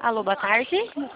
Alô, boa tarde.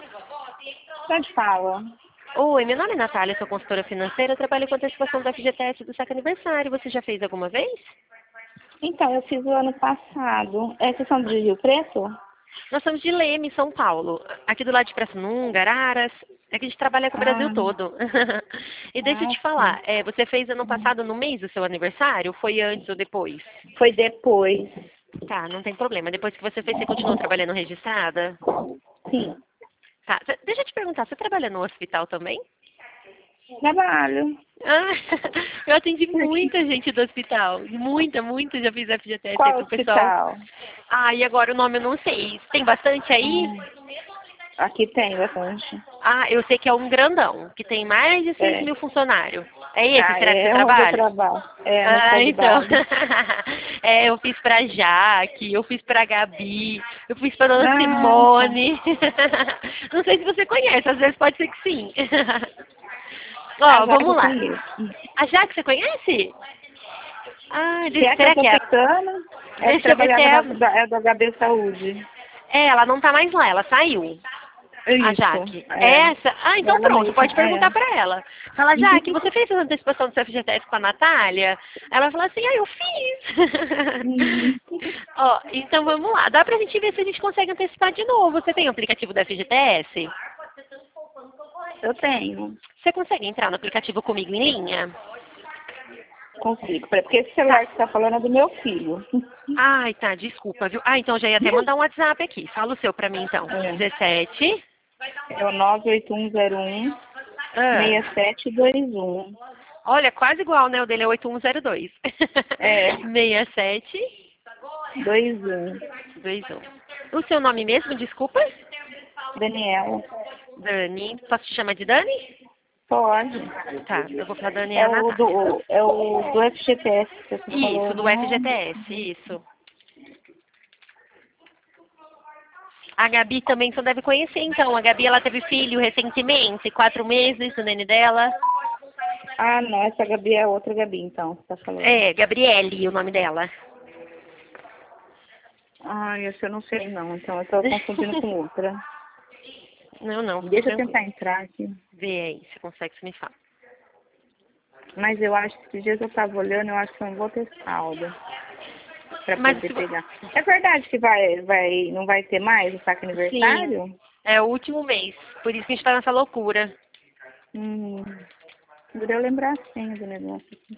Pode falar. Oi, meu nome é Natália, sou consultora financeira, eu trabalho com antecipação do FGTS do saque aniversário. Você já fez alguma vez? Então, eu fiz o ano passado. Vocês são do Rio Preto? Nós somos de Leme, São Paulo. Aqui do lado de Pirassununga, Araras. É que a gente trabalha com o Brasil Ah, todo. E deixa eu te sim. falar, você fez ano passado no mês do seu aniversário? Foi antes ou depois? Foi depois. Tá, não tem problema. Depois que você fez, você continuou trabalhando registrada? Sim. Tá, deixa eu te perguntar, você trabalha no hospital também? Trabalho. Ah, eu atendi muita gente do hospital. Muita, já fiz FGTS Qual pro pessoal. hospital? Ah, e agora o nome eu não sei. Tem bastante aí? Aqui tem bastante. Ah, eu sei que é um grandão, que tem mais de 6 É. mil funcionários. É esse, Ah, será que você é onde eu trabalha? trabalho. É, na Ah, então. qualidade. Eu fiz pra Jaque, eu fiz pra Gabi, eu fiz pra Dona Ah, tá. Simone. Não sei se você conhece, às vezes pode ser que sim. Ah, Ó, já que eu vamos lá. conheço. A Jaque, você conhece? Ah, Se é que eu será tô que é? tentando, é que Deixa eu ver se trabalhava é. é do HB Saúde. Ela não tá mais lá, ela saiu. A Isso, Jaque. é. Essa? Ah, então Ela pronto, mesma, pode é. perguntar pra ela. Fala, Jaque, você fez essa antecipação do seu FGTS com a Natália? Ela fala assim, eu fiz. Hum, Ó, então vamos lá. Dá pra gente ver se a gente consegue antecipar de novo. Você tem o aplicativo da FGTS? eu tenho. Você consegue entrar no aplicativo comigo em linha? Consigo. Porque esse celular Tá. que você tá falando é do meu filho. Ai, tá, desculpa, viu? Ah, então já ia até mandar um WhatsApp aqui. Fala o seu pra mim, então. É, 17. é o 98101 Ah. 6721. Olha, quase igual, né? O dele é 8102. É, 67 21. 21. O seu nome mesmo, desculpa? Daniela. Dani. Posso te chamar de Dani? Pode. Tá, eu vou falar Dani é a Natália. É o do FGTS que você Isso, falou, do né? FGTS, isso. A Gabi também você deve conhecer, então. A Gabi, ela teve filho recentemente, 4 meses, o nene dela. Ah, não, essa Gabi é outra Gabi, então, você tá falando. É, Gabriele, o nome dela. Ah, esse eu não sei não, então eu tô confundindo com outra. Não, não, fica Deixa eu tranquilo. tentar entrar aqui. Vê aí, se consegue, você me fala. Mas eu acho que esses dias eu tava olhando, eu acho que eu não vou ter saldo pra Mas poder pegar. É verdade que não vai ter mais o saque sim, aniversário? é o último mês. Por isso que a gente tá nessa loucura. Hum, Poderia eu lembrar a senha do negócio aqui.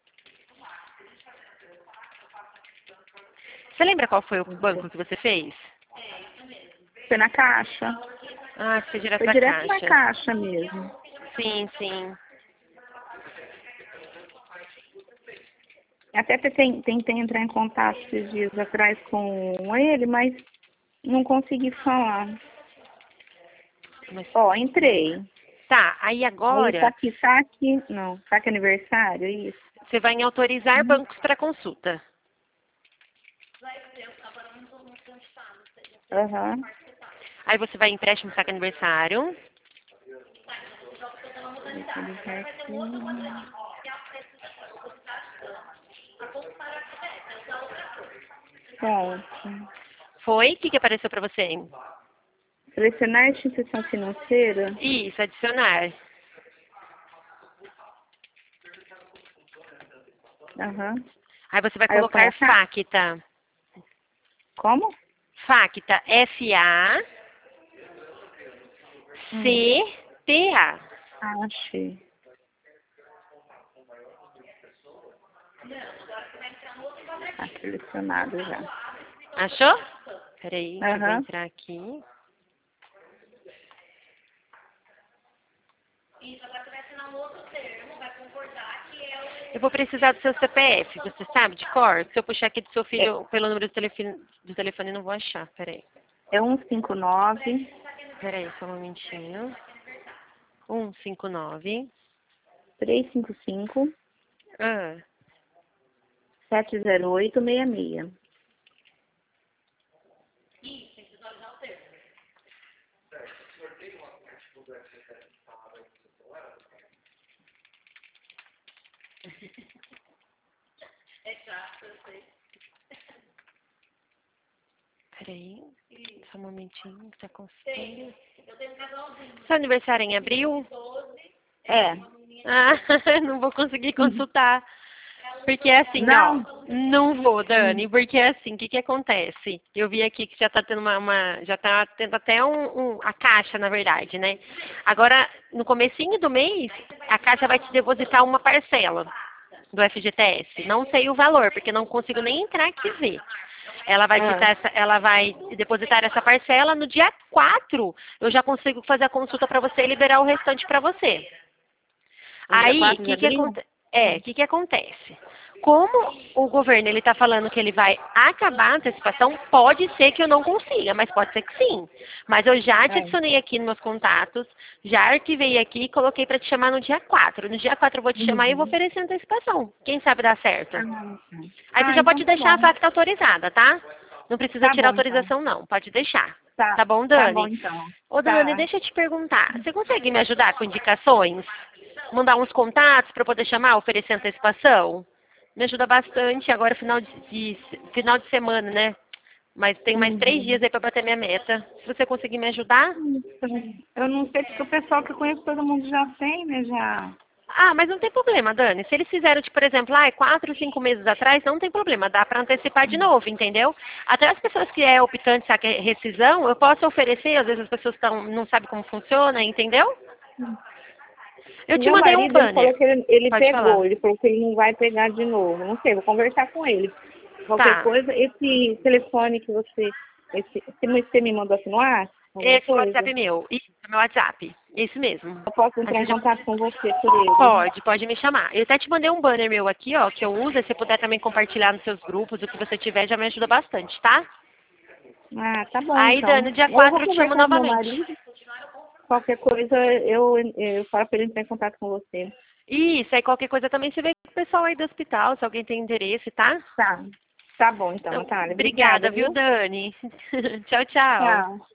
Você lembra qual foi o banco que você fez? Foi na caixa. Ah, foi direto Foi da direto na caixa. caixa mesmo. Sim, sim. Até tentei entrar em contato esses dias atrás com ele, mas não consegui falar. Mas, Ó, entrei. tá, aí Aí agora não, saque aniversário, isso. você vai em autorizar bancos para consulta. Aham. Aí você vai em empréstimo saque aniversário. Deixa eu ver aqui. Pronto. Foi? O que apareceu para você? Selecionar instituição financeira. Isso, adicionar. Aham. Aí você vai Aí eu ponho colocar a caixa. FACTA. Como? FACTA, Hum. FACTA. Achei. Tá selecionado já. Achou? Peraí, que eu vou Aham. entrar aqui. Eu vou precisar do seu CPF, você sabe, de cor? Se eu puxar aqui do seu É, filho pelo número do telefone, eu não vou achar. Peraí. é 159 Peraí, só um momentinho. 159. 355 Ah, 70866. Peraí, só um momentinho que tá conseguindo. Seu aniversário é em abril? É. Ah, não vou conseguir consultar. Porque assim, Não? ó, não vou, Dani, porque assim, o que que acontece? Eu vi aqui que já tá tendo já tá tendo até a Caixa, na verdade, né? Agora, no comecinho do mês, a Caixa vai te depositar uma parcela do FGTS. Não sei o valor, porque não consigo nem entrar aqui e ver. Ela vai depositar essa parcela no dia 4. Eu já consigo fazer a consulta para você e liberar o restante para você. No dia Aí, 4 de abril? o que que acontece? Como o governo ele está falando que ele vai acabar a antecipação, pode ser que eu não consiga, mas pode ser que sim. Mas eu já te É. adicionei aqui nos meus contatos, já arquivei aqui e coloquei para te chamar no dia 4. No dia 4 eu vou te chamar e vou Uhum. oferecer antecipação. Quem sabe dá certo? Ah, tá. Aí você já Então pode tá deixar a bom. facta autorizada, tá? Não precisa Tá tirar bom, então. autorização não, pode deixar. Tá. Tá bom, Tá bom, Dani? então. Ô, Dani, Tá. deixa eu te perguntar. Você consegue me ajudar com indicações? Mandar uns contatos para poder chamar, oferecer antecipação? Me ajuda bastante. Agora final de semana, né? Mas tem mais 3 Uhum. dias aí para bater minha meta. Se você conseguir me ajudar? Eu não sei porque o pessoal que eu conheço, todo mundo já tem, né? Já. Ah, mas não tem problema, Dani. Se eles fizeram, tipo, por exemplo, 4, 5 meses atrás, não tem problema. Dá para antecipar de novo, entendeu? Até as pessoas que é optante, sabe, que é rescisão, eu posso oferecer. Às vezes as pessoas não sabem como funciona, entendeu? Eu te Meu mandei um marido, ele falou banner. que ele Pode pegou, falar. ele falou que ele não vai pegar de novo. Não sei, vou conversar com ele. Qualquer Tá. coisa, esse telefone que você me mandou aqui no ar, alguma Esse é o coisa, WhatsApp meu. Isso, é meu WhatsApp. Isso mesmo. eu posso Aí entrar você em já contato com você por ele. pode me chamar. Eu até te mandei um banner meu aqui, ó, que eu uso. Se você puder também compartilhar nos seus grupos, o que você tiver, já me ajuda bastante, tá? Ah, tá bom, Aí, então. Dani, dia Eu vou 4 eu te chamo conversar com meu novamente. marido. Qualquer coisa, eu falo para ele entrar em contato com você. Isso, aí qualquer coisa também você vê com o pessoal aí do hospital, se alguém tem interesse, tá? Tá. Tá bom, então, Então, Natália. Obrigada, obrigada, viu, viu? Dani? Tchau, tchau. Tchau.